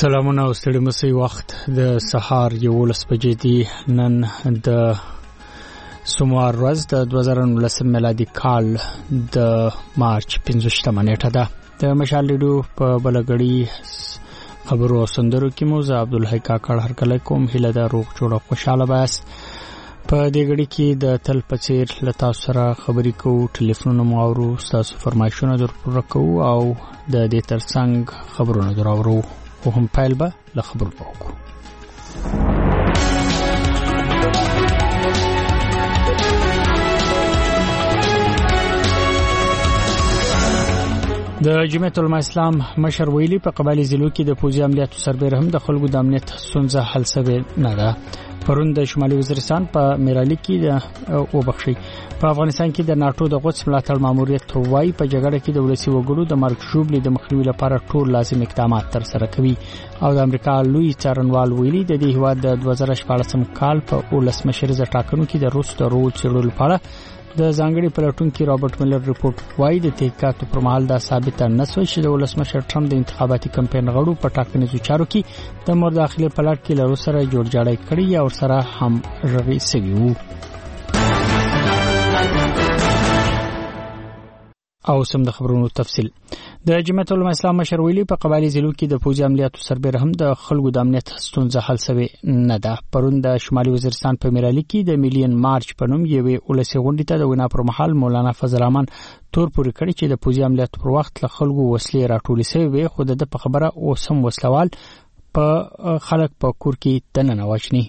سلامونه او ستړي مسئ وخت د سهار 11 بجې دی نن د سوموار ورځ د 2019 میلادي کال د مارچ 15 نیټه ده د مشال لیدو په بلګړی خبرو او سندرو کې مو زه عبدالحی کاکړ هر کله کوم هله د روغ جوړ او خوشاله باس په دې غړي کې د تل پچیر لتا سره خبرې کوو ټلیفونونه مو اورو تاسو فرمایشونه درپور کوو او د دې ترڅنګ خبرونه دراورو او هم پایل به له خبرو وکړو. د جمعیت العلماء اسلام مشر ویلي په قبایلی ضلعو کې د پوځي عملیاتو سربېره هم د خلکو د امنیت ستونزه حل شوې نه ده. پرون د شمالي وزیرستان په میرالی کې د وبخښي په افغانستان کې د ناتو د غوڅ ملاتړ ماموریت وای په جګړه کې د ولسی وګړو د مرګ شوبلې د مخنیوي لپاره ټول لازم اقدامات تر سره کوي او د امریکا لوی څارنوال ویلي د دې هیواد د 2014 کال په ولسمشریزه ټاکنو کې د روس د رول چړول لپاره د ځانګړي پلټونکو رابرټ ملر ریپورت وایي د تحقیقاتو پر مهال دا ثابت نه شوه چې د ولسمشر ټرمپ د انتخاباتي کمپاین غړو په ټاکنیزو چارو کې د مور داخلي پلاټ کې له روس سره جوړجاړی کړی او سره هم رغي سوي وو. او سم د خبرونو تفصیل د جمعیت العلماء اسلام مشر ویلي په قبایلی ضلعو کې د پوځي عملیاتو سربېره هم د خلکو د امنیت ستونزه حل شوې نه ده. پرون د شمالي وزیرستان په میرالی کې د میلیون مارچ په نوم یوې ولسی غونډې ته د وینا پر مهال مولانا فضل الرحمن تور پورې کړی چې د پوځي عملیاتو پر وخت له خلکو وسلې راټولې شوې خو د په خبره اوسم وسلوال په خلک په کور کې دننه واچني.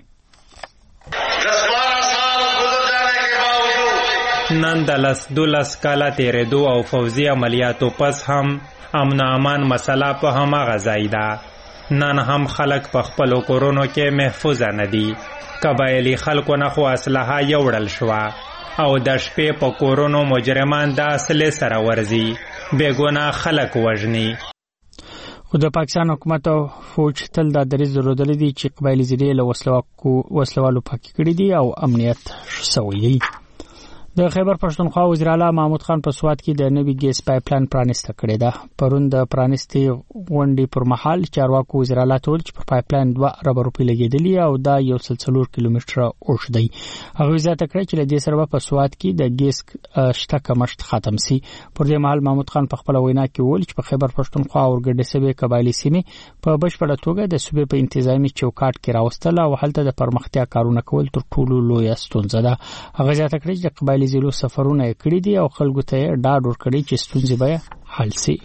نن د 12 کاله تیرېدو او فوزي عملیاتو پس هم امن امان مسله په هماغه ځای ده. نن هم خلک په خپل کورونو کې محفوظ نه دي. قبایلی خلکو نه خو اسلحه یوړل شوه او د شپې په کورونو مجرمان د اصلي سره ورزي بیګونه خلک وژني. خو د پاکستان حکومت او فوج تل د دریځ درلودل دي چې قبایلی ضلعې له وسلوالو پاک کړي دي او امنیت شوی دی. د خیبر پښتونخوا وزیر اعلی محمود خان په سوات کې د نوي ګیس پایپلاین پرانیسته کړې ده. پرون د پرانیستي غونډې پر مهال چارواکو وزیر اعلی ته ویل چې په پایپلاین 2 ارب روپۍ لګېدلې او دا 1.4 کیلومتره اوږد دی. هغه زیاته کړې چې له دې سره په سوات کې د ګیس شته کمښت ختم شي. پر دې مهال محمود خان په خپل وینا کې ویل چې په خیبر پښتونخوا او ګډه سبې قبایلی سیمې په بشپړه توګه د صوبې په انتظامی چوکاټ کې راوستل او هلته د پرمختیا کارونه کول تر ټولو لوی ستونزه ده. هغه زیاته کړې چې قبایلی زیلو سفرونه کړی دي او خلکو ته ډاډ ورکړي چې ستونزې به حل شي.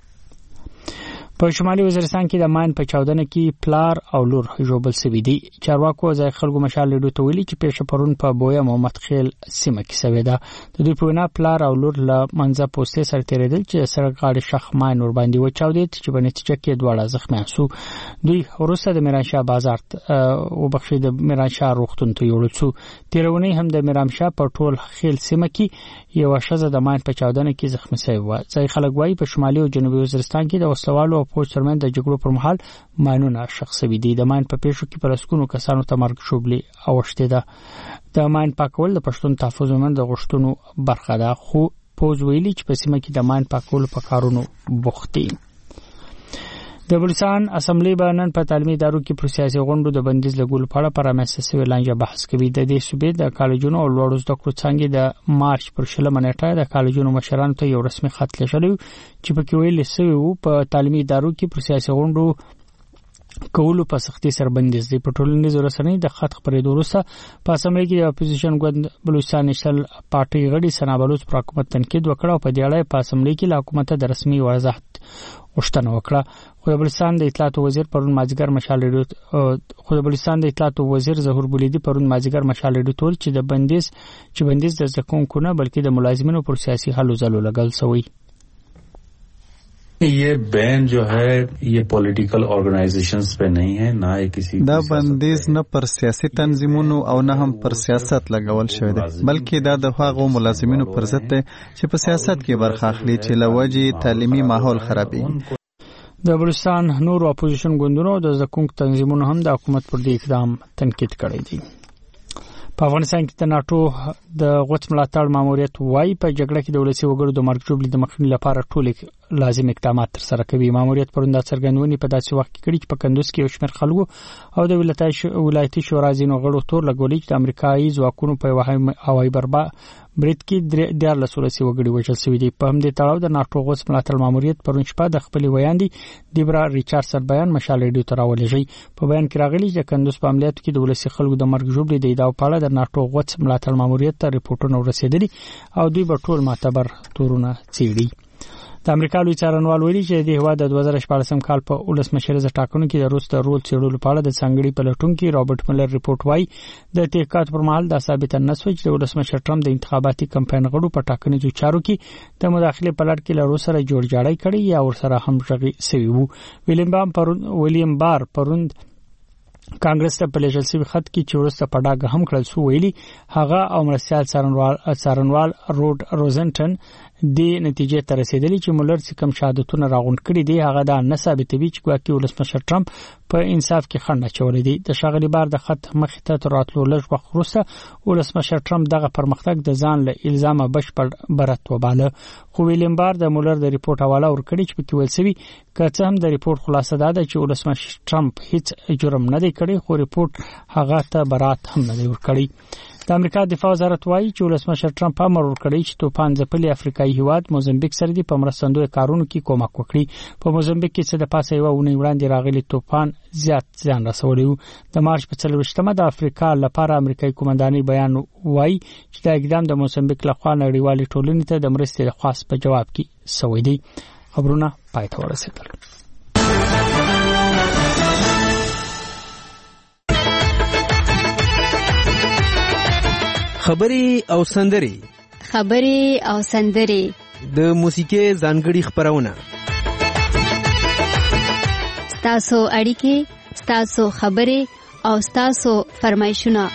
په شمالي وزیرستان کې د ماین په چاودنه کې پلار او لور جوړبل سوي دي. چارواکو ځای خلکو مشال لیدو ته ویلي چې پیښه پرون په بویا محمد خیل سیمه کې شوې ده. د دوی په وینا پلار او لور له منځه پوسټ سره تیرېدل چې سړک غاړې شخ ماین ور باندې وچاودید چې په نتیجه کې دواړه زخمیان شو. دوی وروسته د میرانشاه بازار او بخښي د میرانشاه روغتون ته یوړل شو. تیرونی هم د میرانشاه په ټول خیل سیمه کې یو شزه د ماین په چاودنه کې زخمی شوی و. ځای خلک وایي په شمالي او جنوبي وزیرستان کې د وسلوالو او پولیس ترمنځ د جګړو پر مهال ماینونه شخصوي دي. د ماین په پیښو کې پر اسکونو کسانو ته مرګ شوبلې اوښته ده. د ماین پاکول د پښتون تحفظ ومن د غشتونو برخه ده خو پوز ویلي چې په سیمه کې د ماین پاکول په کارونو بوختي. د بلوچستان اسمبلی باندې په تعلیمي ادارو کې پر سیاسي غونډو د بندیز لګول په اړه پرامسه سوي لانجه بحث کوي. د دې صوبې د کالجونو او لوړو زده کړو څنګه د مارچ پر 16 نیټه د کالجونو مشرانو ته یو رسمي خط لېږلی چې پکې ویل شوی وو په تعلیمي ادارو کې پر سیاسي غونډو کولو په سختي سره بندیز دی. په ټولنیزو رسنیو د خط خبرېدو وروسته په اسمبلی کې د اپوزیشن ګوند بلوچستان نېشنل پارټي غړي سنا بلوچ پر حکومت تنقید وکړ او په دې اړه په اسمبلی کې له حکومت د رسمي وضاحت غوښتنه وکړه. خو د بلوچستان د اطلاعات وزیر پرون مازیګر مشال ظهور بولیدي پرون مازیګر مشال ریډیو تول چې بندیز د ځکونکو نه بلکې د ملازمینو پر سیاسي حلو ځلو لګل شوی. ये बैन जो है ये पॉलिटिकल ऑर्गेनाइजेशंस पे नहीं है ना ये किसी دا بندیز نه پر سیاسي تنظیمونو او نه هم پر سیاست لګول شوی دی بلکې دا د هغو ملازمینو پر ضد دی چې په سیاست کې برخه اخلي چې لوجي تعلیمي ماحول خرابي. د بلوچستان نور اپوزیشن ګوندونو د ځکونکو تنظیمونو هم د حکومت پر دې اقدام تنقید کړی دی. په افغانستان کې د ناتو د غوڅ ملاتړ ماموریت وای په جګړه کې د ولسی وګړو د مرګ جوړې د مخنیوي لپاره ټول لازم اقدامات تر سره کوي. ماموریت پروند څرګندونې په داسې وخت کې کړي چې په کندوز کې یو شمېر خلکو او د ولایتي شورا ځینو غړو تور لګولي چې د امریکایي ځواکونو په هوایي برید کې 14 ولسي وګړي وژل شوي دي. په همدې تړاو د ناټو غوث ملاتړ ماموریت پرون شپه د خپل ویاندې دیبرا ریچارډسن بیان مشال ریډیو ته راولېږي. په بیان کې راغلي چې کندوز په عملیاتو کې د ولسي خلکو د مرګ ژوبلې د ادعا په اړه د ناټو غوث ملاتړ ماموریت ته ریپورتونه ورسېدلي او دوی به ټول معتبر تورونه څېړي. د امریکا لوی څارنوال ویلي چې د هیواد د 2014 کال په ولسمشریزه ټاکنو کې د روس د رول څېړلو په اړه د څنګړي پلټونکي رابرټ ملر ریپورت وايي د تحقیقات پر مهال دا ثابت نه شوی چې د ولسمشر ټرمپ د انتخاباتي کمپاین غړو په ټاکنیزو چارو کې د مداخله په لړ کې له روس سره جوړجاړی کړي یا ورسره همغږي شوی وو. ویلیام بار پروند کانګرس ته په لېږل شوي خط کې چې وروسته په ډاګه هم کړل شو ویلي هغه او مرستیال څارنوال روډ روزنټن د نتیجې ته رسیدلی چې مولر چې کوم شهادتونه راغونډ کړي دي هغه دا نه ثابتوي چې ګواکې ولسمشر ټرمپ په انصاف کې خنډ اچولی دی. د ښاغلي بار د خط مخې ته تر راتلو لږ وخت وروسته ولسمشر ټرمپ دغه پرمختګ د ځان له الزامه بشپړ برت وباله. خو ویلیم بار د مولر د ریپورت حواله ورکړي چې پکې ویل شوي که څه هم د ریپورت خلاصه دا ده چې ولسمشر ټرمپ هیڅ جرم نه دی کړی خو ریپورت هغه ته برات هم نه دی ورکړی. د امریکا دفاع وزارت وایي چې ولسمشر ټرمپ امر ورکړی چې توپان ځپلي افریقایي هیواد موزمبیک سره د مرستندوی کارونو کې کومک وکړي. په موزمبیک کې څه د پاسه یو ونې وړاندې راغلي توپان زیات ځان رسولی و. د مارچ په 24مه د افریقا لپاره امریکایي قومندانۍ بیان وایي چې دا اقدام د موزمبیک لخوا نړیوالې ټولنې ته د مرستې لخواست په جواب کې شوی دی. خبرونه پای ته ورسېدل. خبري او سندري د موسیقي ځانګړي خبرونه ستاسو اړیکې ستاسو خبري او ستاسو فرمایشونه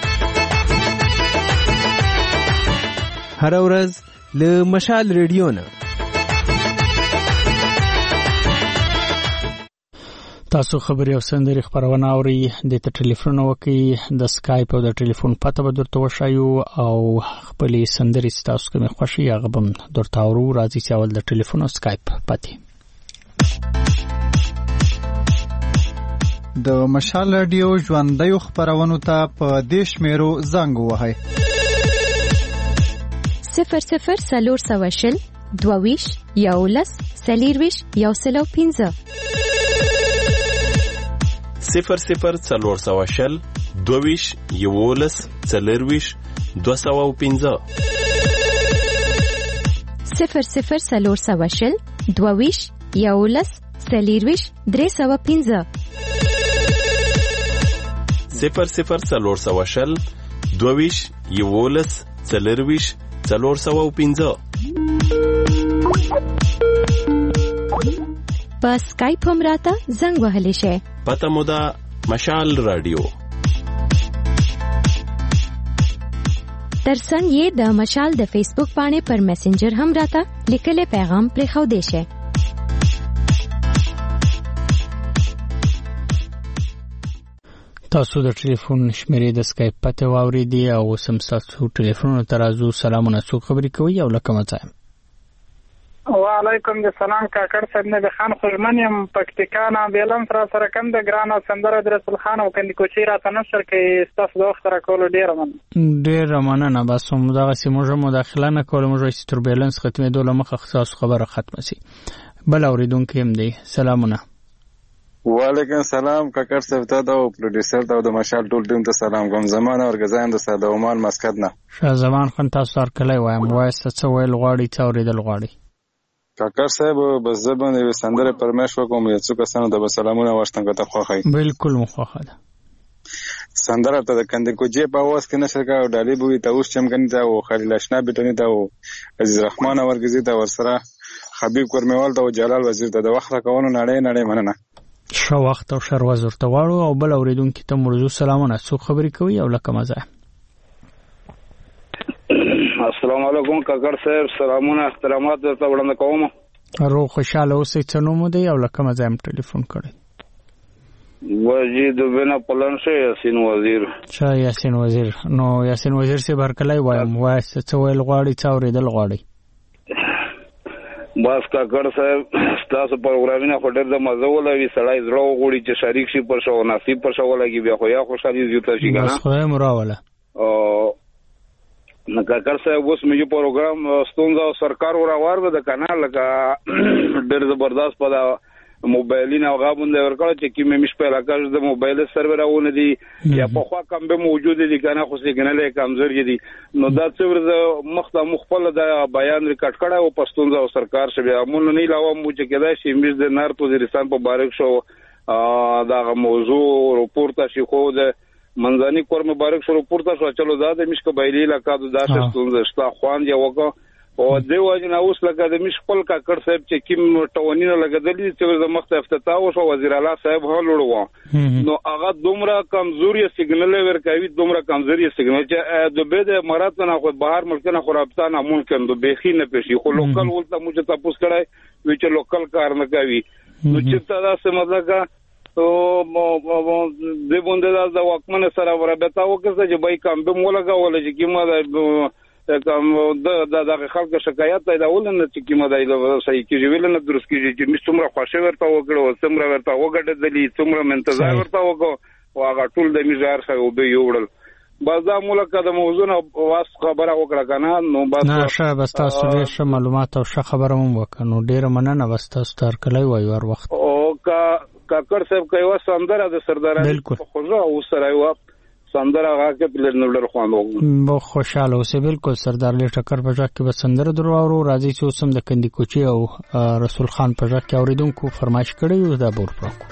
هر ورځ له مشال ریډیو نه تاسو خبري او سندري خبرونه اوري د ټلیفون وکي د سکایپ او د ټلیفون پته به درته وشایو او خپلې سندري تاسو کوم خوشي هغه بم درته اورو. راځي چې اول د ټلیفون او سکایپ پته د مشال رادیو ژوندۍ خبرونه ته په دیش میرو زنګ وهاي 00 22 یولس سلیرویش یوسلو 00 څلورسوهشل دویش یولس څلرویش 215 00 څلورسوهشل دویش یولس سلیرویش 315 00 څلورسوهشل دویش یولس څلرویش 415 په سکایپ هم راته زنګ وهلی شي. پته مو ده مشال رادیو. ترڅنګ یې د مشال د فیسبوک باندې پر میسنجر هم راته لیکلي پیغام پرې خو دی شي. تاسو د ټلیفون شمیرې د سکایپ پته واوریدي او سم تاسو ټلیفون ترازو سلامونه څوک خبرې کوي او لکه مڅه. وعلیکم السلام کاکړ صاحب نه د خان خوشمن يم پکتیکانا بیلانس را سره کم د ګرانه سندره د رسول خان او کندي کوچی را تنشر کې تاسو د وخت را کول ډیر مننه. بس موږ دغه سیمه مداخله نه کولم چې تر بیلانس ختمه دوله مخ خاص خبره ختمه سي. بل اوریدونکو هم دی سلامونه. وعلیکم السلام کاکړ صاحب ته او پروډوسر ته د مشال ټول ټیم ته سلام کوم. زمانه ورګزایم د ساده عمان مسکت نه شاه زمان خان تاسو ورکلای وایم وایسته څه ویل غواړي څو اوریدل غواړي. کاکړ صاحب بس زبان یو سندره پرمش وکوم یو څو کسانو د سلامونه واشتم کته خوخای. بالکل مخه ده سندره ته د کندې کوجې په واس کې نشر کا او ډالي بوې ته اوس چمکني ته او خلیل اشنا بیٹنی ته او عزیز رحمان ورګزی ته ورسره حبیب کرمیوال ته او جلال وزیر ته د وخت راکونو نړۍ مننه. شو وخت او شر وزر ته واړو او بل اوریدونکو ته مرزو سلامونه څو خبرې کوي او لکه مزه. السلام علیکم کاکړ صاحب سلامونه احترامات درته وړاندې کوم. روغ خوشاله اوسئ. څه نوم دی او لکه مزه هم ټلیفون کړی. وجید بنا پلان شه یاسین وزیر. چا یاسین وزیر؟ نو یاسین وزیر سے برکلای وایم وای څه ویل غواړي څا اوریدل غواړي. بس کاکړ صاحب تاسو پروګرامونه خو ډېر د مزه ولوي سړی زړه وغوړي چې شریک شي پر شو نصیب پر شو ولګي بیا خو یا خوشحالي زیاته شي کنه بس خو مراوله نو کاکړ صاحب اوس مې پروګرام ستونزه سرکار ورور به د کانال لکه ډېر زبردست په موبایلینه او غابونده ورکړه چې کی مې مش په علاقه د موبایل سرورونه دي یا په خوا کم به موجود دي کنه خو سیګنل کمزوري دي نو دا څور مخته مخفل د بیان ریکارډ کړه او پښتون او سرکار شوی امون نه علاوه مو چې کېدای شي مز د نار وزیرستان په بارک شو دا موضوع راپورته شي خو د منځاني کور مبارک شو راپورته شو چلو دا د مش قبایلی علاقه د شتون شتا خوان دی وکړه او دیو جن اوس لکه د مش خپل کاکړ صاحب چې کیم ټونینه لګدلې چې د مخته افتتاح وشو وزیر اعلی صاحب هلوړو نو هغه دومره کمزوري سیګنل ورکوي دومره کمزوري سیګنل چې د بده مراد نه خو بهر ملک نه خو رابطه نه ممکن د بخي نه پېشي خو لوکل ولته مو چې تاسو کړای وی چې لوکل کار نه کوي نو چې تاسو مطلب او د بونده د واکمن سره ورابطه وکړه چې بای کم به مولا غول چې کیمه کوم د خلک شکایت پیدا ولنه چې کیمه دای صحیح کیږي ولنه درست کیږي چې مې څومره خوښه ورته وکړو څومره ورته وګټلې څومره منتظر ورته وکړو او هغه ټول د میزار سره وب یوړل بازا ملک د موضوع واس خبره وکړه کنه نو بس تاسو ډېر معلومات او ښه خبره مو وکړو ډېر مننه بس تاسو تر کله وایو هر وخت او کاکړ صاحب کوي وسندره د سردارانو خو او سره یو سندره هغه په لړ خوانو بو خوشاله اوسه بالکل سردار له ټکر په ځکه به سندره درو او راځي چې اوسم د کندي کوچي او رسول خان په ځکه اوریدونکو فرمایش کړی دا بور پراکو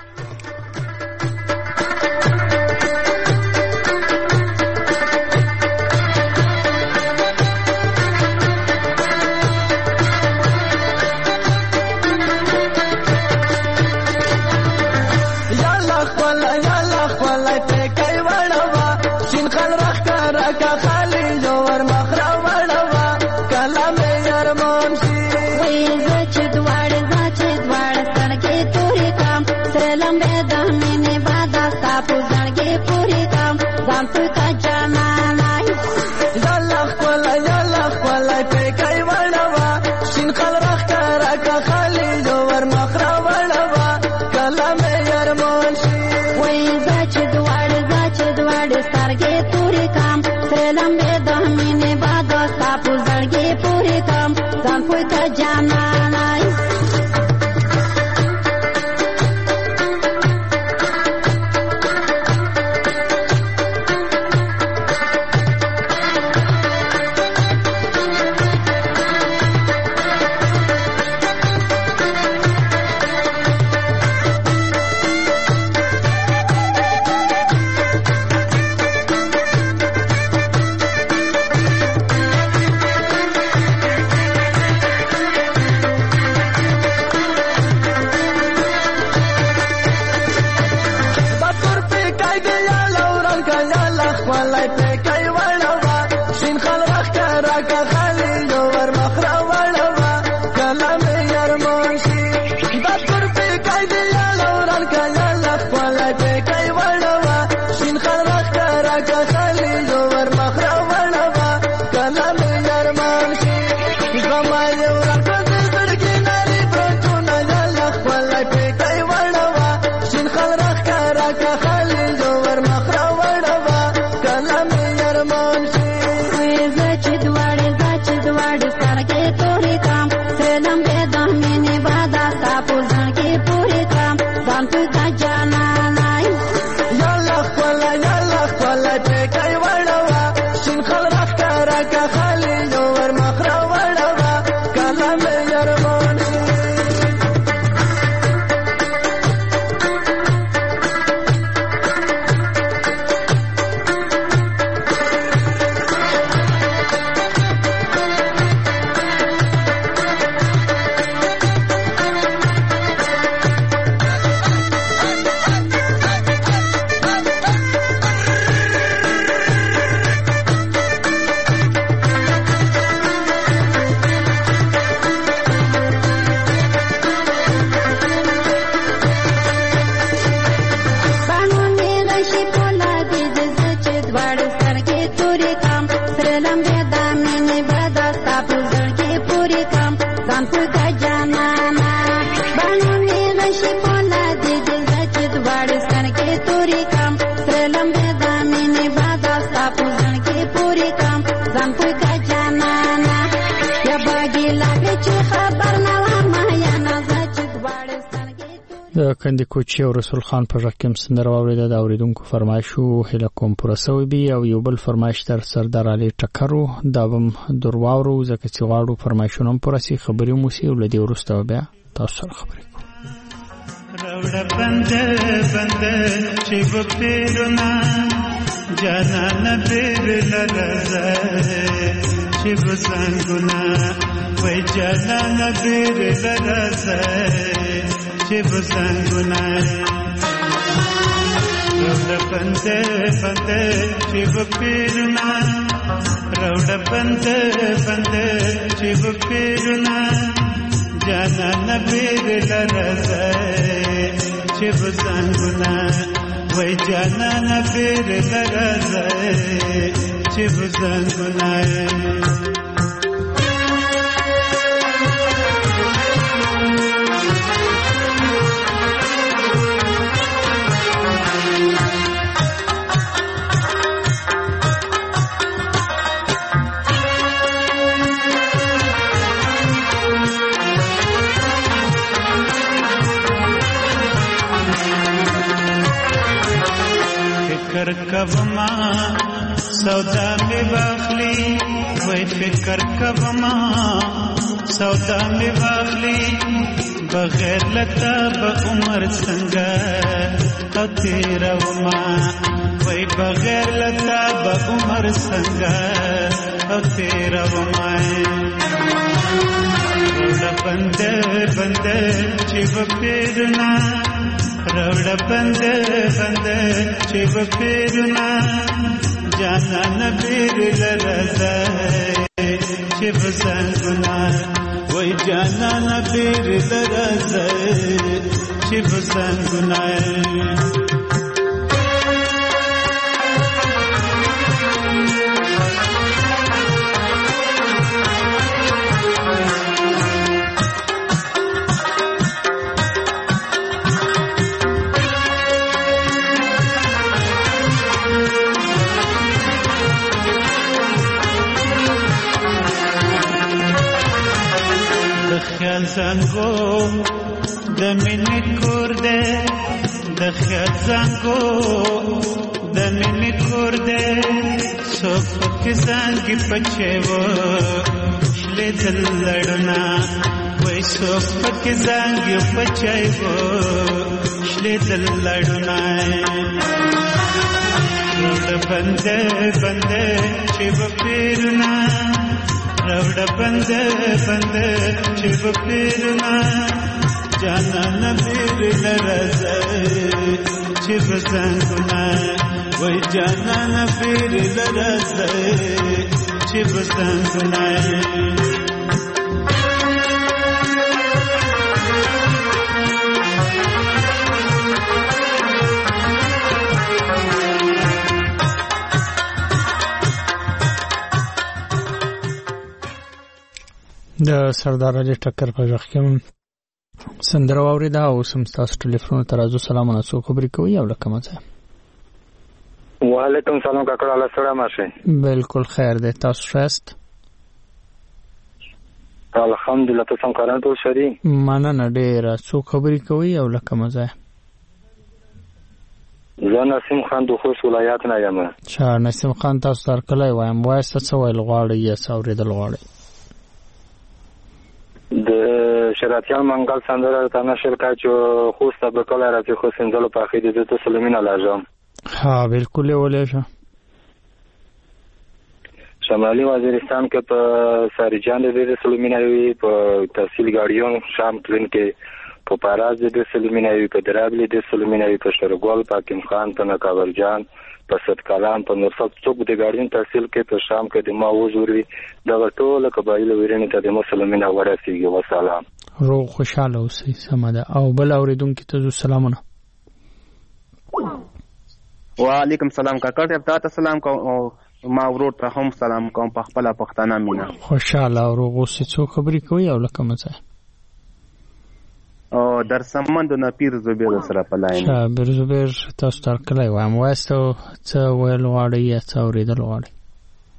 San Francisco د کندکوچي او رسول خان په رقم سندره واوریده. د اوریدونکو فرمایشو هله کوم پرسوي بي او یو بل فرمایش تر سردار علي ټکرو دا بم درواورو ځکه چې غواړو فرمایشونه پرسي خبري مو سي ولدي ورسته بیا تاسو سره خبرې کوو. روړه بنده چې وپیرنا جانان بیر لرزه چې وسنګنا وای جانان بیر لرزه چې وسنګنا روړه بنده چې وپیرنا روړه بنده چې وپیرنا جانان بیر لرزه چې وسنګنا وای جانان بیر لرزه چې وسنګنا کبما سودا می واخلی وای فکر کبما سودا می واخلی بغیر لتا به عمر څنګه تیروما وای بغیر لتا به عمر څنګه تیروما بنده چې وپیرنا روړه بنده چې وپیرنا جانان بیر لرزه چې وسنګنا وای جانان بیر لرزه چې وسنګنا زنګو د مینې کور دې د خیال زنګو د مینې کور دې څوک کې زنګ پچېو شلې دلړنا وای څوک کې زنګ پچېو شلې دلړنا روړه بنده چې وپیرنا روړه بنده چې وپیرنا جانان بیر لرزه چې وسنګنا وای جانان بیر لرزه چې وسنګنا د سردار علي ټکر په ځخ کې سندره واوریده او سم تاسو ټلیفون ترازو سلامونه سو خبرې کوي او لکه مزه. وعلیکم سلام کاکړه الله سلام شه. بالکل خیر ده تاسو شاست. الحمدلله تاسو څنګه کاران ټول شری مننه ډیره سو خبرې کوي او لکه مزه. زه نسیم خان د خوست ولایت نه یم. چا نسیم خان تاسو تر کله وایم وایسته څه ویل غواړي یا څوریدل غواړي. د شراتیان منګل سندره ته نشر کاچو خوست به کله راځي خو سندلو په اخیری د سلیمین لازم. ها بالکل ولېشه شمالي وزیرستان کې په سارجان د سلیمینوي په تحصیل ګاډیون شام تلین کې په پاراز د سلیمینوي په درابلی د سلیمینوي په شرګول پاکم خان په نکاور جان په صد کلام په نورفق څوک د ګاډیون تحصیل کې په شام کې د ما وزوري د ټول قبایل ورینې ته د مسلمانین ورسیږي. وسلام. روغ خوشاله اوسئ. سمده او بل اوریدونکو ته سلامونه. وعلیکم سلام کاکړ ته سلام کوم ما ورور ته هم سلام کوم په خپل پښتانه مینا. خوشاله او روغ اوسئ. څو خبرې کوي او لکه مزه او در سمند نه پیر زبیر سره پلاین. پیر زبیر تاسو تر کله وایم واسطه څه ویل غواړي یا څه اوریدل غواړي.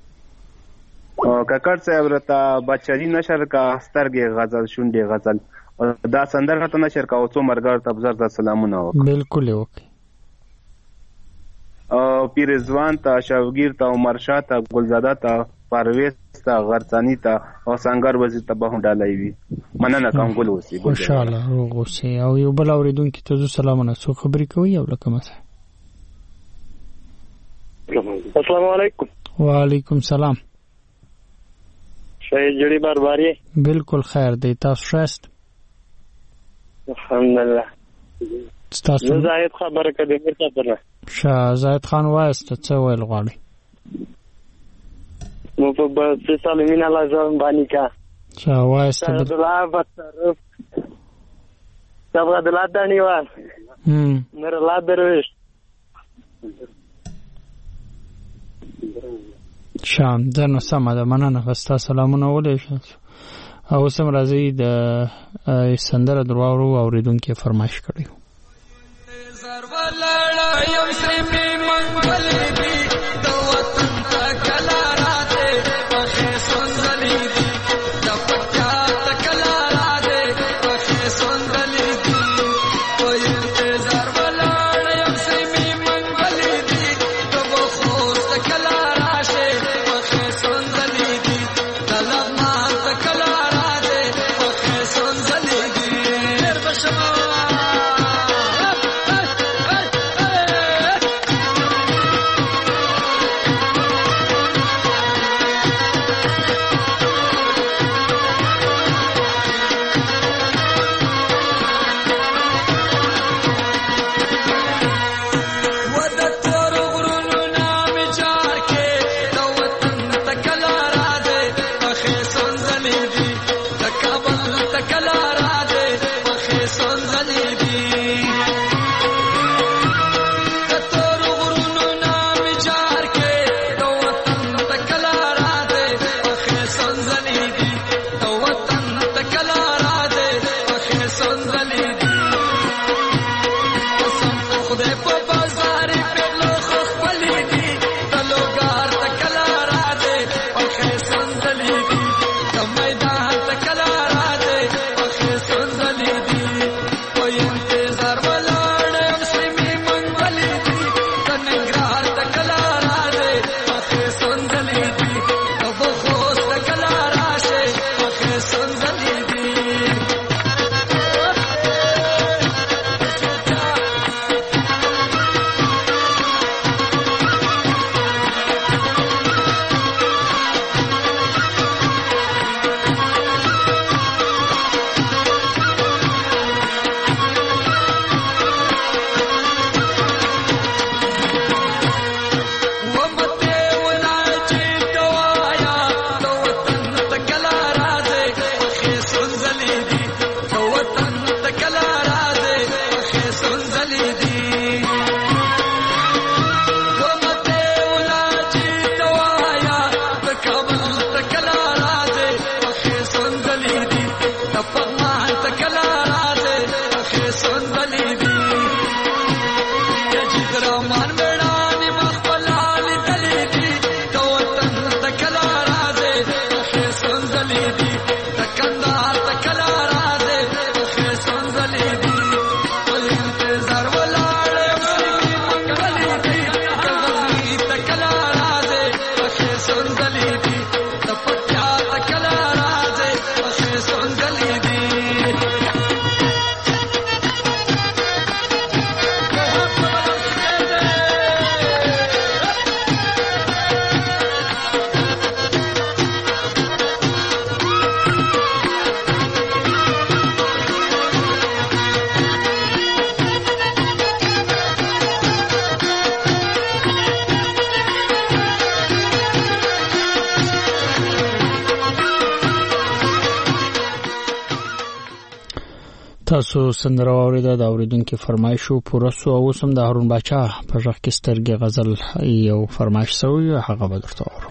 او کاکړ صاحب رته بچی نشر کا سترګې غزل شونډې غزل دا سندره ته نشر کا او څو مرګر ته بزر د سلامونه وکړه. بالکل وکړي. پیر رضوان ته، شاوګیر ته، عمر شاه ته، ګلزاده ته، پرویز ته، غرڅانی ته او سنگر وزیر ته به ډالای وي. مننه کوم ګل اوسې ان شاء الله روغ اوسې. او یو بل اوریدونکو ته سلامونه څو خبرې کوي او لکه مثلا السلام علیکم. وعلیکم سلام. شاید جوړی بارباری. بالکل خیر دی. تاسو شاست؟ الحمدلله. تاسو زاهد خبره کړې مرته پر شاه زاهد خان وایست څه ویل غواړي؟ مو په بس سالمین الله ځم باندې کا شاه وایست د الله بطرف صبر د الله دنیوان نور الله درويش شام دنه سم ده. مننه. وستا سلامونه ولې او سم راځي د سندره درواورو اوریدونکو فرمایش کړی. یم سری منګل دی د وطن تکلا راته پخې سوندلې دي د پټیا تکلا راته پخې سوندلې دي او انتظار ولاړ یم سری منګل دی د وخو تکلا راشه پخې سوندلې دي د لغما تکلا راته پخې سوندلې دي هر بشما تاسو سندره اوریدا د اوریدونکو فرمایشو پوره سو او سم د هارون باچا په ځخ کې سترګې غزل یو فرمایش سوی هغه به درته اورو.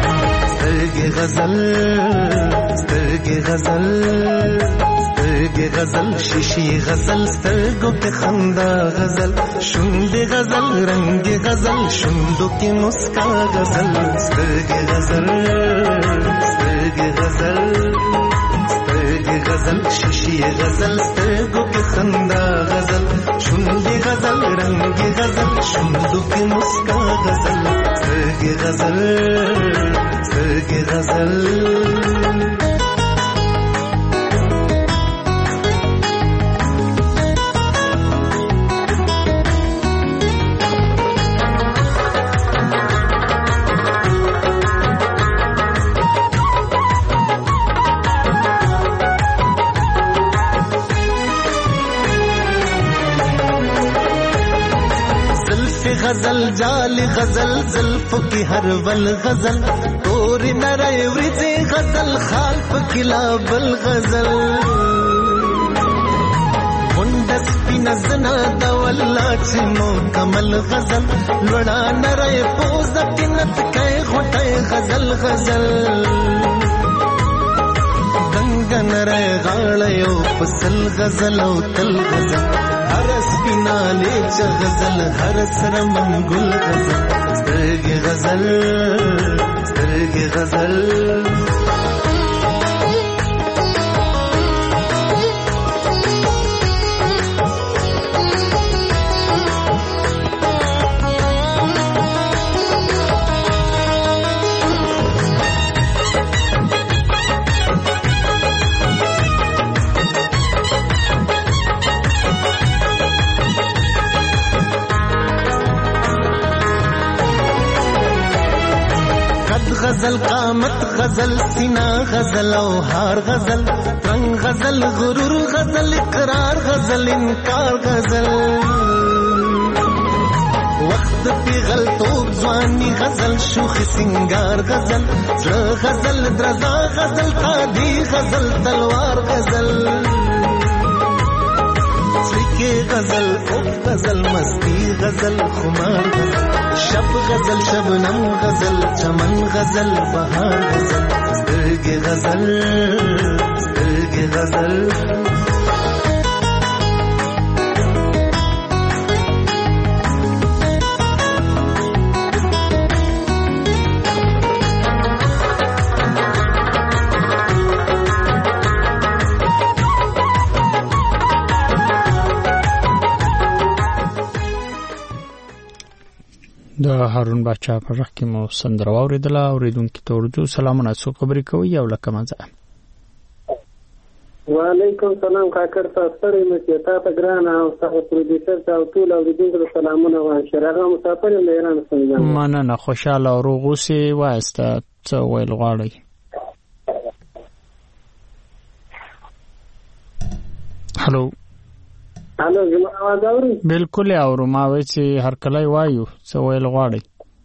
سترګې غزل سترګې غزل سترګې غزل شیشی غزل سترګو کې خندا غزل شونډې غزل رنگ غزل شونډو کې مسکا غزل سترګې غزل سترګې غزل سترګې غزل شیشی غزل سترګو کې خندا غزل شونډې غزل رنگ غزل شونډو کې مسکا غزل سترګې غزل سترګې غزل غزل جال غزل زلف کی ہر ول غزل تور نرے ورځې غزل خالف کلابل غزل مندس پینزنا د والله چې مکمل غزل لړا نرے پوز کینت کای غټه غزل غزل دنګ نرے غاړه یو پسل غزل او تل غزل هرس بینالی چه غزل هرس رمنگل غزل سترگی غزل سترگی غزل غزل قامت غزل سینا غزل او هار غزل رنگ غزل غرور غزل اقرار غزل انکار غزل وقت پی غلطوب ځواني غزل شوخ سنگار غزل زړه غزل درزا غزل قاضي غزل تلوار غزل سکه غزل او غزل مستی غزل خمار غزل شب غزل شبنم غزل چمن غزل بهار غزل سترګې غزل سترګې غزل د هارون بچا په رخ کې مو سندره واوریدله اوریدونکو ته ورجو سلامونه سو خبرې کوي او لکه مزه وعلیکم سلام کاکر تاسو سره مې ته ګران او تاسو پروډوسر ته ټول اوریدونکو سلامونه وایم شرغه مسافر له ایران څخه مننه خوشاله او روغ اوسئ واسطه څه ویل غواړئ هلو هلو زما आवाज اوري بالکل اورو ما وای چې هر کله وایو څه ویل غواړي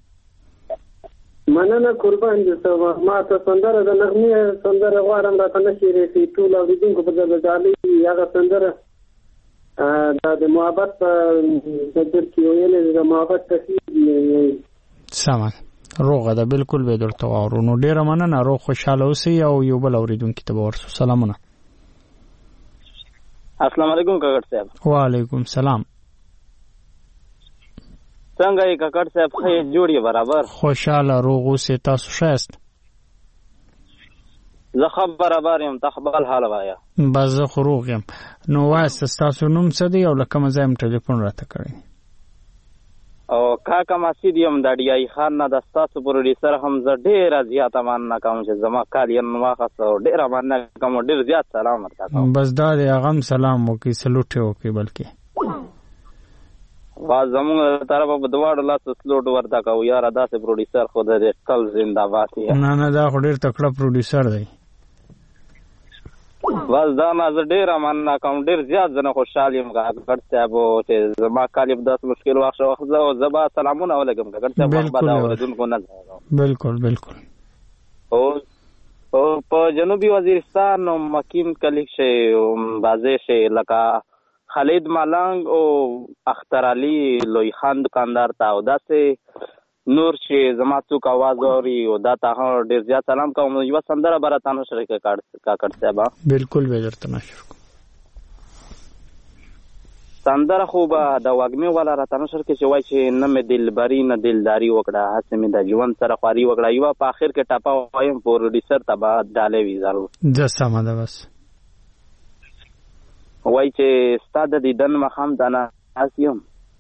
مننه قربان دي ما ته سندره د نغمه سندره غواړم راته نشي ری ټول او دینکو په دغه ځالي هغه سندره د محبت د در کې ویلې د محبت تفسیر سامان روغه ده بالکل به درته اورو نو ډیره مننه روغ خوشاله اوسئ او یو بل اوریدونکو ته ورسو سلامونه السلام علیکم کاکړ صاحب وعلیکم سلام څنګه یې کاکړ صاحب خې جوړی برابر خوشاله روغ اوسئ تاسو شایست زه خبر برابر یم تخبل حال وایا بس زه خروغ یم نو واسه تاسو نوم څه دی او لکه مزایم ټلیفون راته کړی او کاکا مسجد یم د ډی ای خان نه د تاسو پروډوسر هم زه ډیر زیات مننه کوم چې زما کال یې نو واخصو ډیر مننه کوم ډیر زیات سلام ورته کوم بس دا د اغم سلام وکي سلوټ وکي بلکې وا زموږ طرف په دواړو لاس سلوټ ورته کو یار داسې پروډوسر خو د کل زنده‌باد نه دا خو ډیر تکړه پروډوسر دی بس دا ما زه ډیر مننه کوم ډیر زیات زنه خوشاله یم کاکړ صاحب چې زما کالیب داس مشکل واخ زه زبا سلامونه ولګم کاکړ صاحب بعد اوریدونکو نه بالکل بالکل او په جنوبي وزیرستان او مکین کلیک شي بازه شي لکه خالد ملنګ او اختر علي لوی خان دکاندار تا او داسې نور چې زما څوک आवाज اوري او دا ته ډیر زیات سلام کوم یو سندره براتانو شریک کاکړ صاحب بالکل به درته نشر سندره خو به د وږمې والا راته نشر کې چې وایي چې نه مې دلبري نه دلداري وکړه هسې مې د ژوند سره خواري وکړه یوه په آخر کې ټپه وایم پروډیوسر ته به ډالۍ وي ضرور سمه ده بس وایي چې ستا د دیدن مخام د ناست یم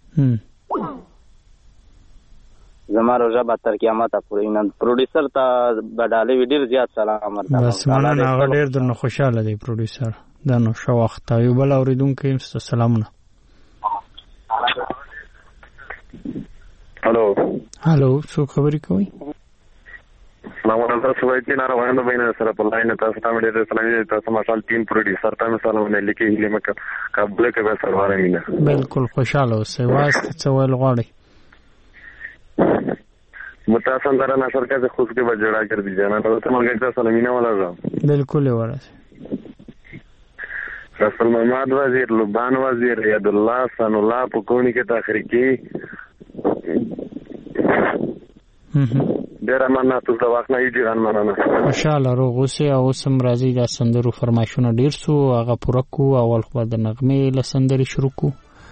زما روژه به تر قیامته پورې نن پروډیوسر ته به ډالۍ وي ډېر زیات سلام ورته بس مننه هغه ډېر درنه خوشحاله دی پروډیوسر دا نو ښه وخت یو بل اورېدونکی یم ستا سلامونه هلو څوک خبرې کوئ سلامونه تاسو وایي چې ناروغانو بینه سره په لاین تاسو ته مې ډېر سلام دی تاسو مشال ټیم پروډیوسر ته مې سلامونه لیکي هیله مکه قبل کې به سرواره مینه بالکل خوشاله اوسئ واسطه څه ویل غواړئ متاسم در نشر که خوش که بجڑا کر دیجیے نا تو ملک سلمینہ والا تھا بالکل رسول محمد وزیر لبان وزیر ید اللہ سن اللہ پکونی کے تحریکی ډیر مننه تاسو د وخت نه ایډیان مننه خوشاله روغ اوسئ او سم راځي د سندرو فرمایشونه ډیر سو هغه پوره کو اول خو د نغمې له سندرې شروع کو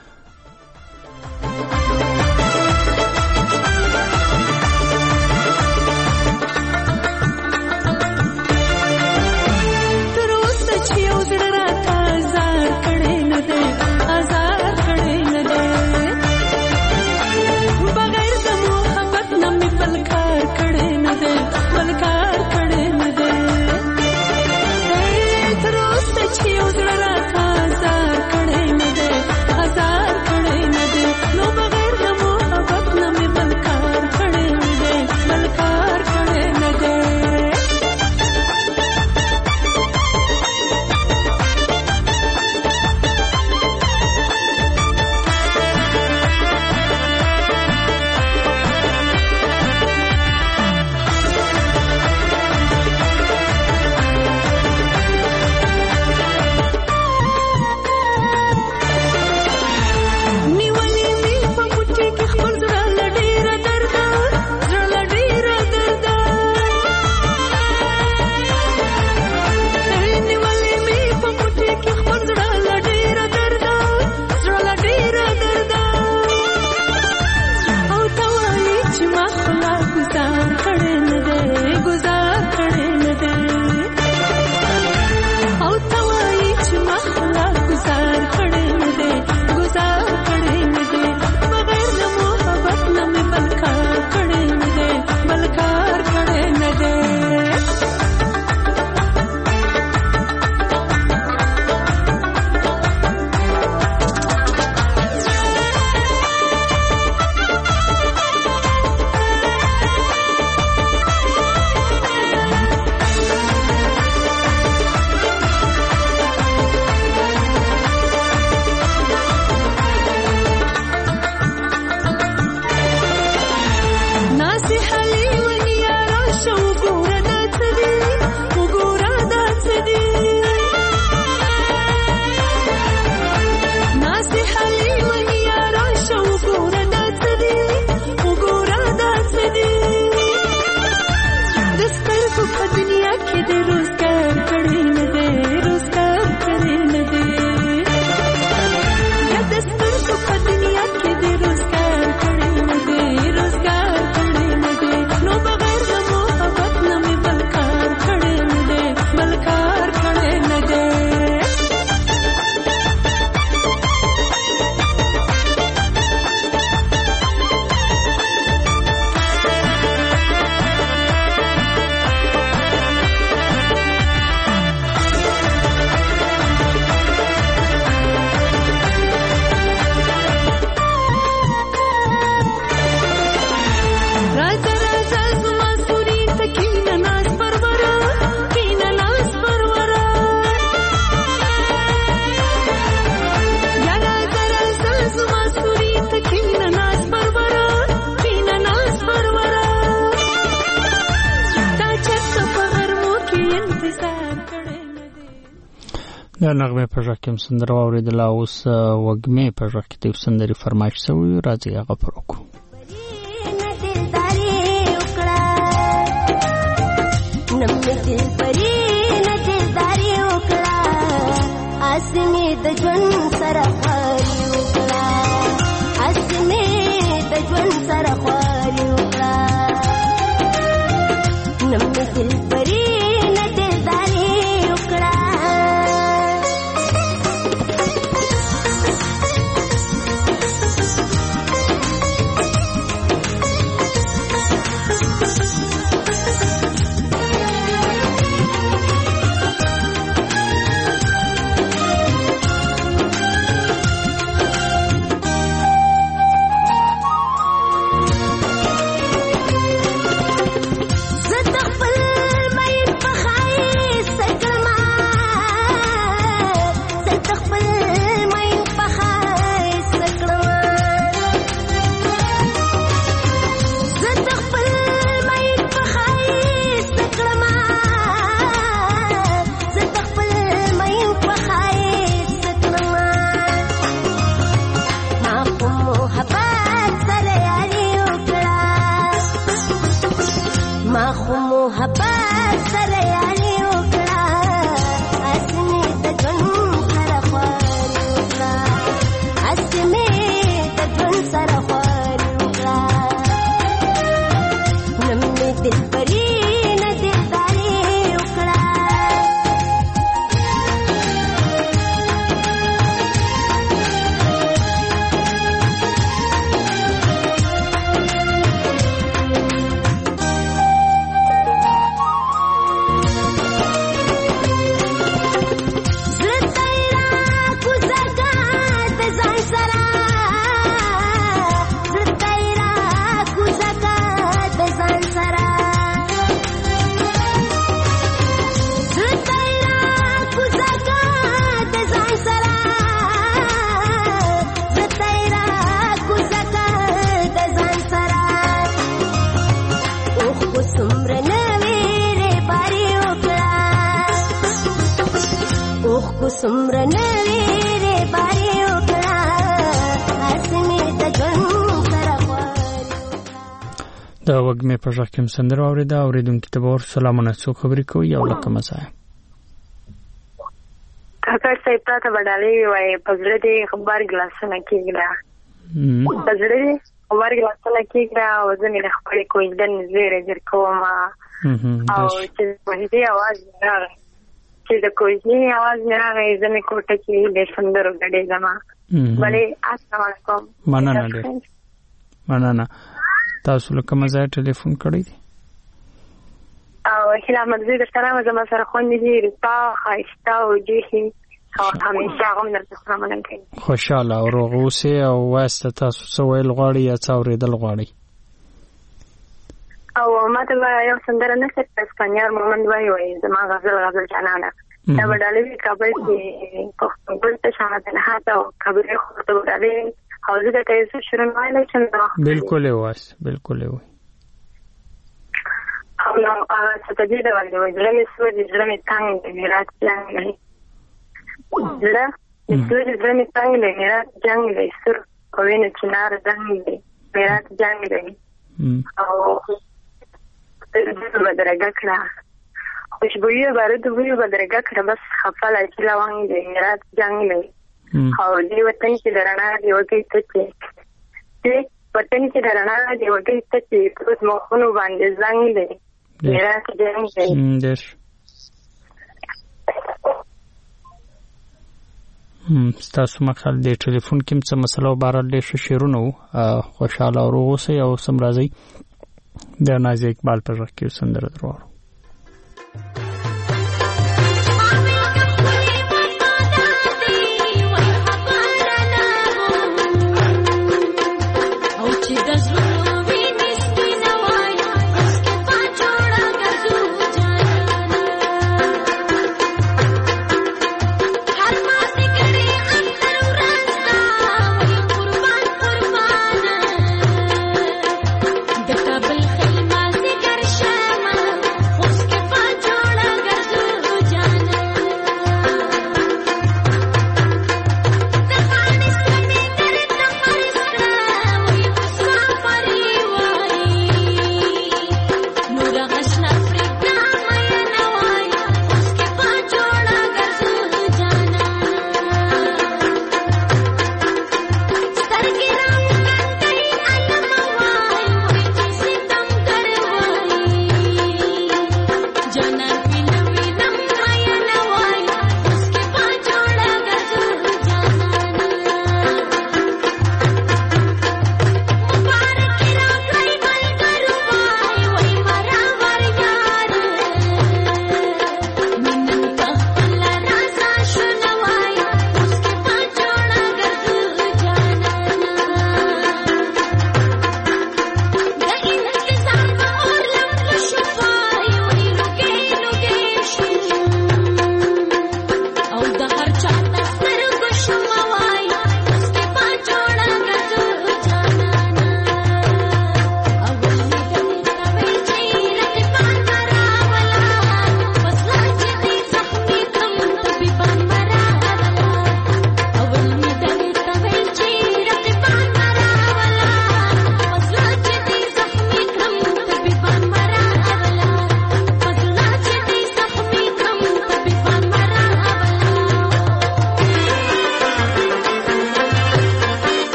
دا نغمه په ژغ کې سندره واوریدله اوس وږمې په ژغ کې د سندرې فرمایش شوی راځي هغه پر وکړو اسمه د ژوند سره خاریو سمره نویره باری وکړه اسمه د ژوند سره دا وګمه په ځکه هم سندره اوریدا اوریدونکو ته ور سلامونه څو خبرې کوي او لکه مزه کاکا صاحب ته وډالې وای پزړه دې خبر ګلاسونه کېږي پزړه دې خبر ګلاسونه کېږي او ځنې له خپل کوی دن زیره جر کوما او چې په دې आवाज راغی چې د کوی आवाज نه راغی ځنې کوټه کې د سندرو غړې زما بلې السلام علیکم مننه تاسو له کوم ځای ټلیفون کړی دی او هله مزه د سره زما سره خوندې دي رتا خایستا او جهي او همیشه هم درته سلام علیکم خوشاله او روغوسه او واسطه تاسو سویل غواړي یا څاورېدل غواړي او ماته یو سندره نشته اسپانیار مومند وای زما غزل جانانه دا وډالې کابل کې په ته شامل نه او خبرې خورته وډالې او زه د تاسو شروع نه څنګه بالکل واس بالکل وای او نو څه دې دا وایي ځلې سوې ځلې تانګ دې رات څنګه زړه سوې ځلې تانګ دې رات څنګه سر کوینه چنار څنګه دې رات څنګه او دې بدرګه کړه خوشبوئی بارد وی بدرګه کړه بس خپل اچلا وانګ دې رات څنګه او دې وطن کې درنا دی وګي ته چې وطن کې درنا دی وګي ته چې په مخونو باندې زنګ دی میرا کې دېش ستاسو مخال د ټلیفون کې څه مسله وبارل له شیرونو خوشاله او روغوسه او سم راځي د نازي اقبال پر وخت کې سندره درو د کابل خلما سي ګرشمه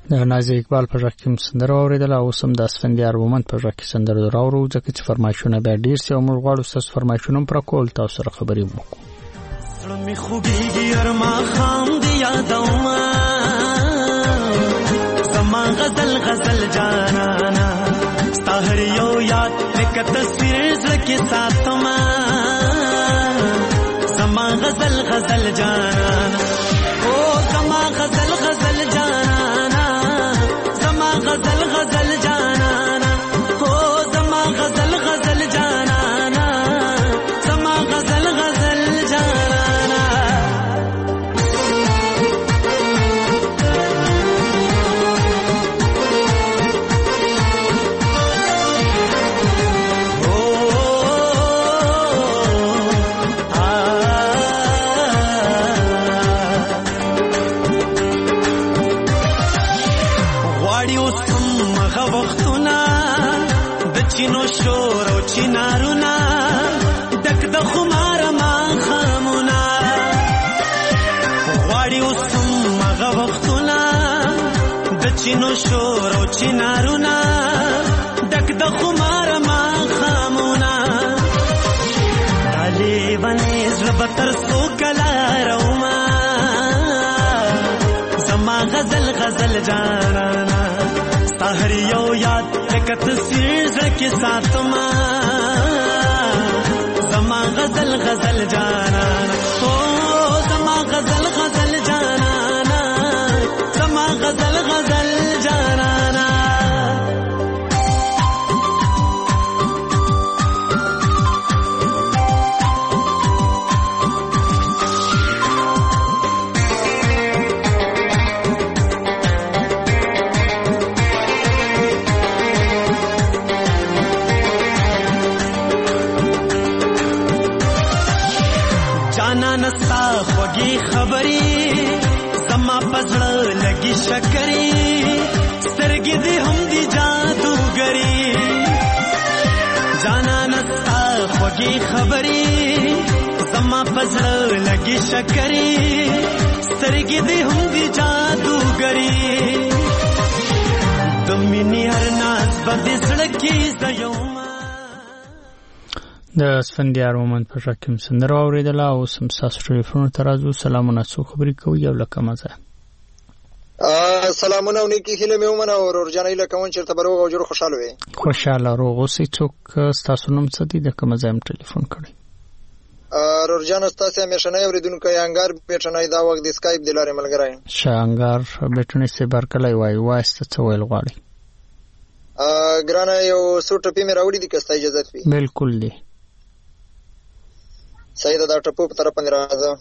د نازي اقبال په ژغ کې سندره اوریدل او سم د اسفندیار مومند په ژغ کې سندره راوړو ځکه چې فرمایشونه به ډیر سي او موږ غواړو تاسو فرمایشونه پر کول تاسو سره خبرې وکړو. می خوبیږي ارما خام دی یادوما زما غزل غزل جانانا ستهر یو یاد لکه تصویر زکه ساتما زما غزل غزل جانانا او زما غزل غزل جانانا زما غزل غزل جانانا او زما غزل غزل جانانا زما غزل غزل جانانا چینو شور او چینارونا دک د خمار ما خامونا واړی اوسم مغه وختونه د چینو شور او چینارونا دک د خمار ما خامونا علي ونیز لبتر سو کلا روما زما غزل غزل جانانا سحر یو یاد لکه تصویر زکه ساتما زما غزل غزل جانانا او زما غزل غزل جانانا زما غزل غزل جانانا نستا خوږی خبرې زما پزړه لګي شکرې سترګې دې هم دي جادوګرې جانا نستا خوږی خبرې زما پزړه لګي شکرې سترګې دې هم دي جادوګرې د مینې هر ناز بده سړکې زيوم د اسفندیار مومند په ژغ کې سندره اوریدله او سم تاسو ټلیفون ته راځو. سلامونه، څو خبرې کوي یو لکه مزه. سلامونه ونیکی هله مې ومنه او ورجانې لکه مون چرته بروغ او جوړ خوشاله وي. خوشاله روغ اوسې. څوک تاسو نوم څه دی د کوم ځای ټلیفون کړی؟ ورجان تاسو همیشه نه اوریدونکو انګار بیٹنای دا وخت د اسکایپ د لارې ملګری شانګار بیٹنې سه برکلای وایسته څه ویل غواړي؟ ګرانه یو څو ټپی مې راوړي دي که ستا اجازه وي؟ بالکل دی. سیده دا ټپو په طرف باندې راځه.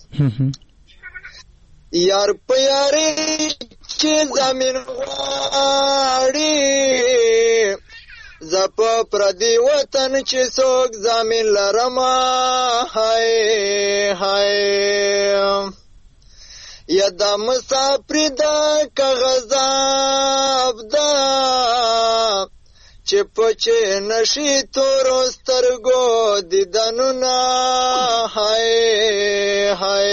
یار په یاري چې زمين غواړي زپ پردي وطن چې څوک زمين لرما هاي هاي یدا مسافر دا کغزاب دا چې پچې نشي تورو سترګو دیدنونه هاي هاي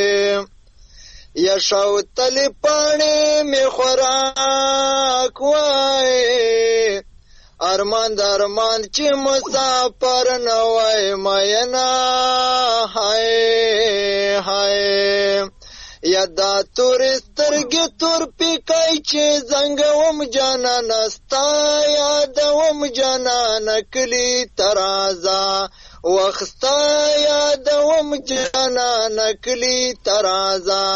یا شاو تلی پانی می خوراک وای ارمان در ارمان چی مسافر نوای ماینا هاي هاي یا دا تورسترگی تور پیکای چی زنگوم جانا نستا یادوم جانا نکلی ترازا وخستا یادوم جانا نکلی ترازا.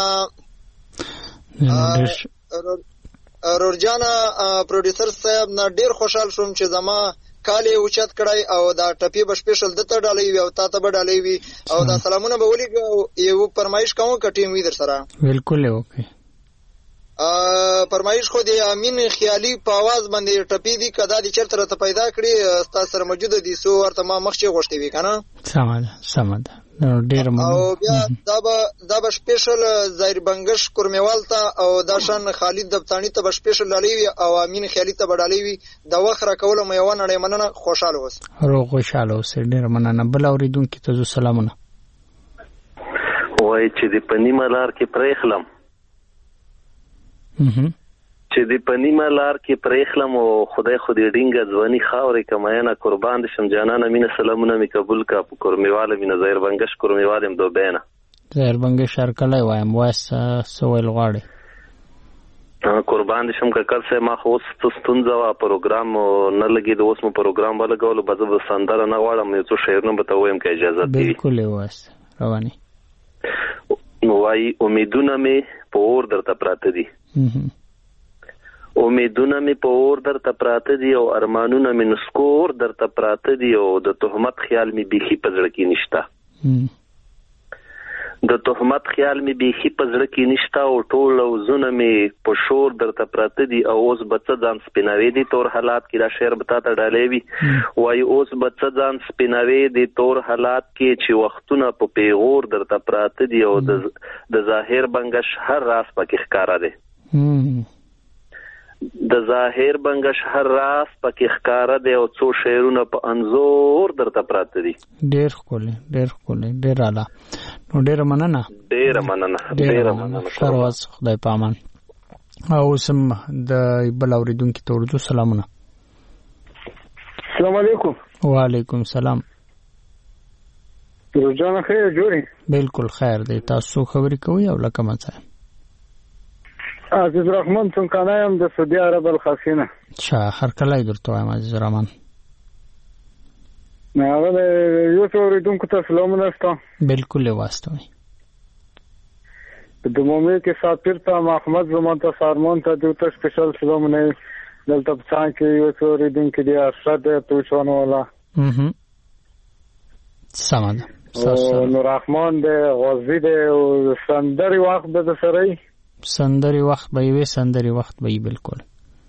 رورجانا پروډوسر صاحب نه ډیر خوشحال شوم چې زما کالی اوچت کړای او دا ټپی به سپیشل دته ډالې وي او تاسو به ډالې وي او دا سلامونه به ولي یو فرمایش کوم کټیم وي در سره. بالکل اوکے. فرمایش خو دی امین خیالي په आवाज باندې ټپی دی کدا دي چرته ته پیدا کړی تاسو سره موجود دي سو ورته ما مخ چې غوښتي وي کنه. سماده ډیر او بیا دا به سپیشل ظاهر بنگش کورمیوال ته او داشان خالد دبتانی ته به سپیشل ډالې وي او امین خیالي ته به ډالې وي د وخت را کول مې و نړۍ مننه خوشاله اوس. روغ خوشاله اوس. ډیر مننه. بل اوریدونکو ته سلامونه. وای چې د پنی ملار کې پرېخلم چې د پنیمه لار کې پرېخلم او خدای خدای ډینګه ځواني خاورې کمایانه قربان دشم جانانه مینه سلامونه می قبول کا په کورمیواله مینه زهر بنگش کورمیوالم دو بینه زهر بنگش شرکلای وایم واس سوال غواړي قربان دشم کا کل سه ما خو ستونزه وا پروګرام نه لګي د اوس مو پروګرام ولا غول بزو سندره نه غواړم یو څه شعرونه به ته وایم که اجازه دی بالکل واس رواني وای امیدونه می په اور درته پراته دي امیدونه می په اور درته پراته دي او ارمانونه می نسکور درته پراته دي او د تهمت خیال می بیخي په زړه کې نشته د تهمت خیال می بیخي په زړه کې نشته او ټول وزونه می په شور درته پراته دي او اوس بچ ځان سپیناوي دي تور حالات کې را شعر بتا ته ډالېوي وای اوس بچ ځان سپیناوي دي تور حالات کې چې وختونه په پیغور درته پراته دي او د ظاهر بنگش هر راز پکې ښکارا دي د ظاهر بنگش هر راز پکې ښکارا دی او څو شعرونه په انزور درته پراته دي ډېر ښکلی ډېر اعلی نو ډېره مننه شرواز خدای پامان او سم د بل اوریدونکو ته ورته سلامونه السلام علیکم وعلیکم السلام روزانه خیر جوړی بالکل خیر دی تاسو خبرې کوئ او لکه مڅه عزیز رحمان څنګه یم د سعودي عرب الخاسینه هر کله درته وایم عزیز رحمان نه هغه یو څو ورېدونکو ته سلامونه ستاسو بالکل واستوي د مومن کې ساتیر ته محمد زمان ته سارمون ته د ته سپیشل سلامونه دلته څنګه کې یو څو ورېدونکو دی ارشد ته چونه ولا سمه نور رحمان دی غازی دی او سندري وخت د سره سندري وخت به وي سندري وخت به بالکل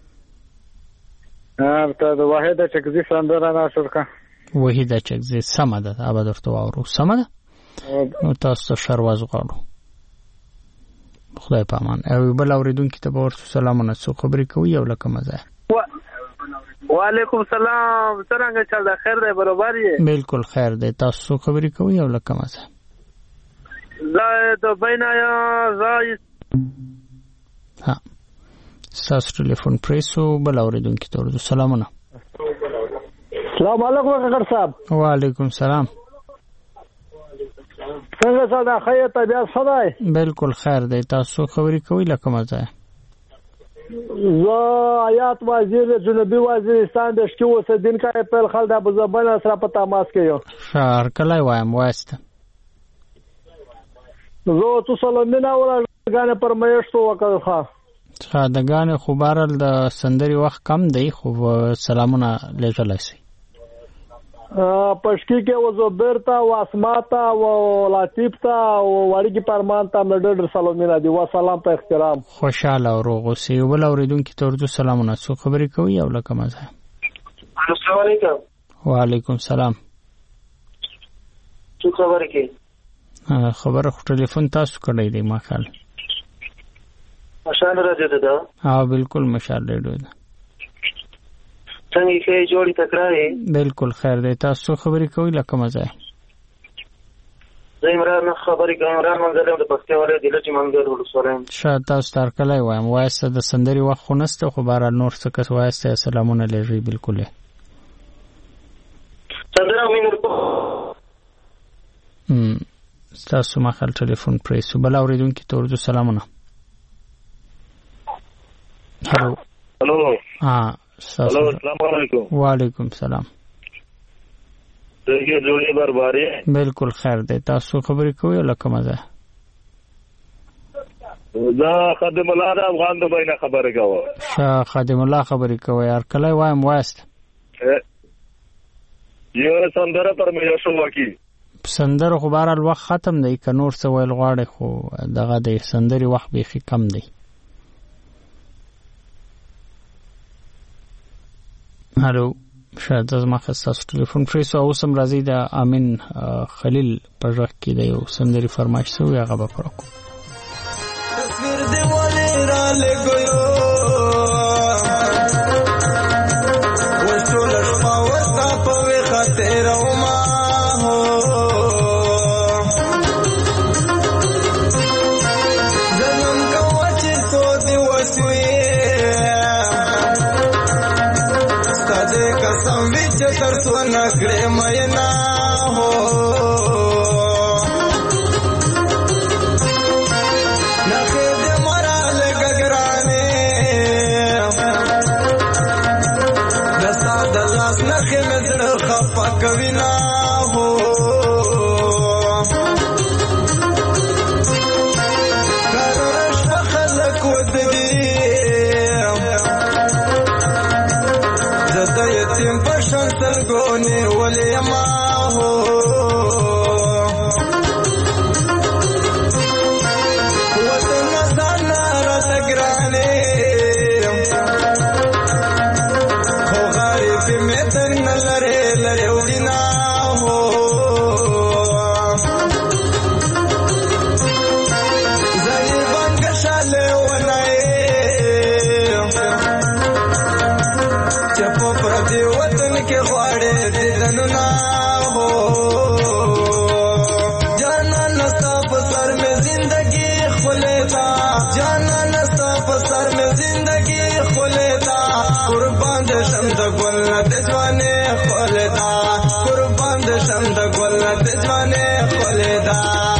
ته د واحده چکزي سندره ناشر کا وحیده چکزي سمه ده ابا درته واورو سمه ده نو تاسو شرواز غواړو خدای پامان او بل اوریدونکو ته ورته سلامونه څو خبرې کوي او لکه مزه وعلیکم السلام څنګه چل ده خیر ده برابر یې بالکل خیر ده تاسو خبرې کوي او لکه مزه زه د بینا یا زای ها ساس ټلیفون پریسو بل اوریدونکو ته ورته سلامونه السلام علیکم کاکړ صاحب وعلیکم السلام څنګه ساده خیر طبيعت خدای بالکل خیر دی تاسو خبرې کوي لکه مزه زه آیات وزیر جنوبي وزیرستان د شکی وسدین کا په خل د ابوظبی سره په تماس کې یو شهر کله وایم واسته زه تو سلامونه ولګانه پرمېشتو وکړه دغانه خبرل د سندري وخت کم دی خو سلامونه لېږلای شي پښکی کې وزبرتا واسماتا او لطیفتا او وړي پرمانتا مډر سلامونه دی و سلام په احترام خوشاله او روغ اوسئ ول اوریدونکو ته ورته سلامونه څو خبرې کوي او لکه مزه السلام علیکم وعلیکم السلام څو خبرې کوي خبره خو ټلیفون تاسو کړی دی ما خیال مشال راځي دا بالکل مشال راځي دا څنګه کې جوړی تکرارې بالکل خیر دی تاسو خبرې کوي لکه مزه زه عمران خبرې کوم عمران منځله د پښتو ولې د لږ منځل ولسوالم شاته تاسو تر کله وایم وایسته د سندري وخت خو نسته خو بهر نور څه کس وایسته سلامونه لږی بالکل سندره مینور تاسو ما خپل ټلیفون پریسو بل اوریدونکو ته ورته سلامونه هلو السلام علیکم وعلیکم السلام څنګه جوړی برباري بالکل خیر دی تاسو خبرې کوئ لکه مزه دا خادم الله د افغان د بینه خبرې کوي خادم الله خبرې کوي هر کله وایم وایست یو سندره پر مې شو وکی سندره خو بهر الوخت ختم دی که نور څه ویل غواړي خو دغه د سندري وخت بیخي کم دی هلو شاید از ما خستاسو ټلیفون پریسو او سم راځي د امین خلیل پر غږ کې د یو سندري فرمایش سوی هغه به پوره کوو تصویر دی ولې را لګیو وټول شپه وستا په خاطر او ما زمون کوچ تو دی وسوي نکړې مینا هو نخې دې مرال ګګرانې دستا د لاس نخې مې زړه خفه کوي نه هو کرش په خلک ودري زه یتیم په شان سترګو نیولې یما هو وطن ځان راته ګرانې خو غریب مې تر نه لرې لرې وړینا هو زه یې بنګ شاله ونای چپو پردی وطن کې غواړې دیدنونه هو جانا نستا په سر میں زندگی خلیتا جانا نستا په سر میں زندگی خلیتا قربان د شم د ګل د ځوانې خلیتا قربان د شم د ګل د ځوانې خلیتا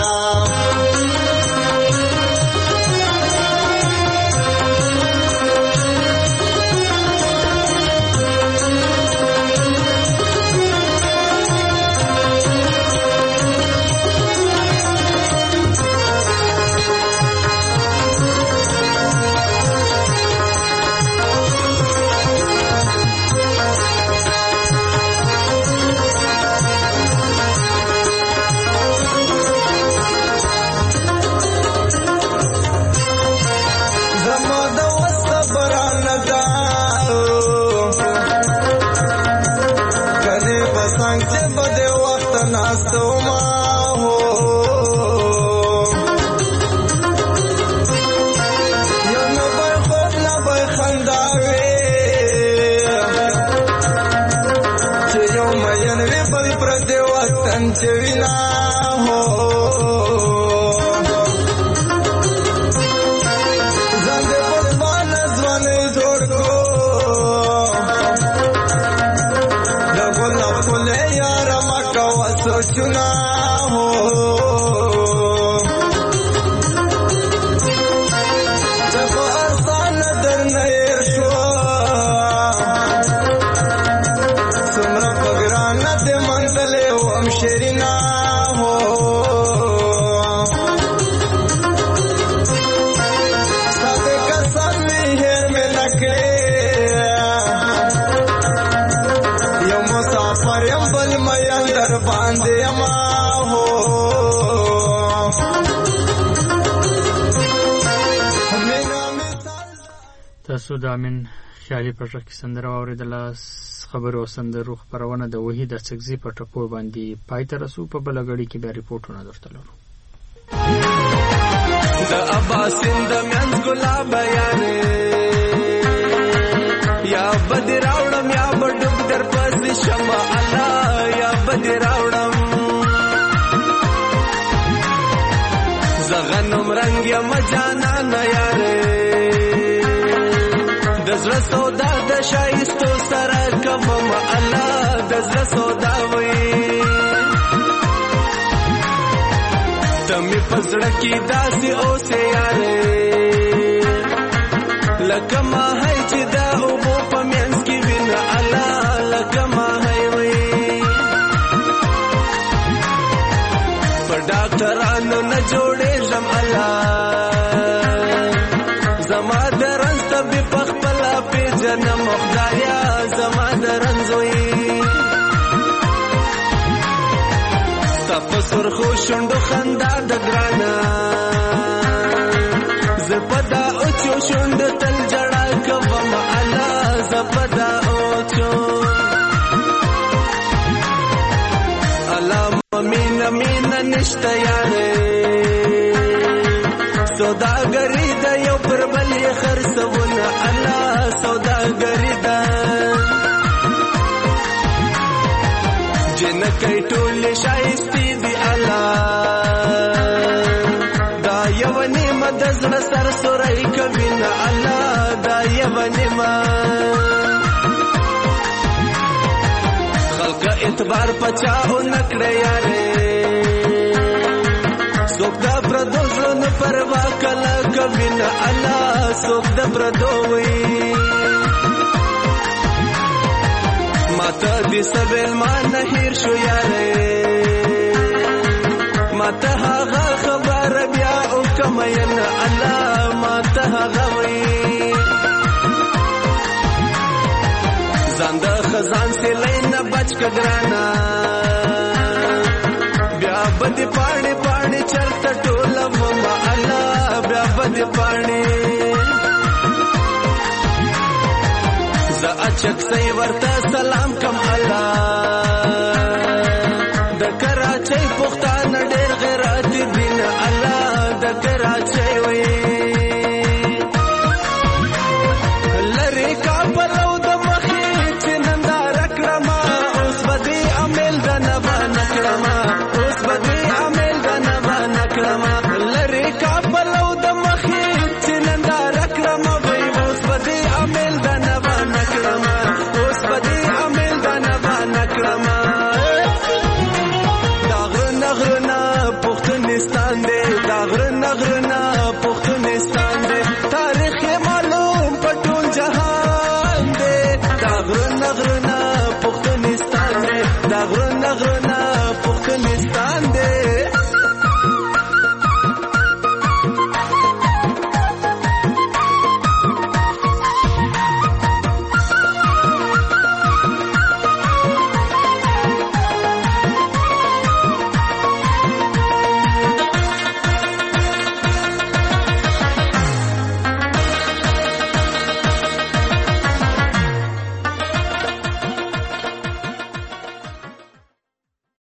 تاسو د امین خیالي په ټکی سندره واوریدله. خبرو او سندرو خبرونه د وحید اڅکزي په ټکو باندې پای ته رسو. په بل غړي کې بیا ریپورتونه درته لرو. د اباسند منځ ګلاب یارې یا بد راوړم یا بډب در پس شمع الله یا بد راوړم زغنم رنگ یا مجانا نه یارې د زړه سودا د شایستو سره کوم الله د زړه سودا وي تمې پزړه کې داسې اوسې یارې لکه ما هی چې دا اوبو په منځ کې وینه الله لکه ما هی وي په ډاکټرانو نه جوړېږم الله زما د رنځ طبیب په خپله پېژنم خدایا زما د رنځ وي ستا په سرخو شونډو خندا د ګرانه زه په دا اوچو شونډو تل ژړا کوم الله زه په دا اوچو الله مینه مینه نشته یارې سوداګري د یو پر بل یې خرڅونه الله سوداګري ده جنکۍ ټولې شایستې دي الله دا یو نیمه د زړه سر سوری کوي نه الله دا یو نیمه خلق اعتبار پچا او نکړه یاره څوک د پردو زړونو پروا کله کوي نه الله څوک د پردو وي ماته دې سبل ما نه هیر شو یاره ماته هغه خبر بیا او کوم نه الله ماته هغه وي ځان د خزان سے لینا بچ کګرانا بیا بد پاڼې پاڼې چرته ټوله مما الله بیا بد پاڼې ز اچک سي ورته سلام کوم الله د کراچۍ پښتانه ډېر غیرت دین الله د کراچۍ وي لری کابل او د مخې چې نندار کړم اوس بدی عمل د نه نکړم اوس بدی عمل د نه نکړم لری کابل او د مخې چې نندار کړم وای اوس بدی عمل د نه نکړم اوس بدی عمل د نه نکړم پښتونستان دې دا غرنا پښتونستان دې تاریخ معلوم په ټول جهان دې دا غرنا پښتونستان دې دا غرنا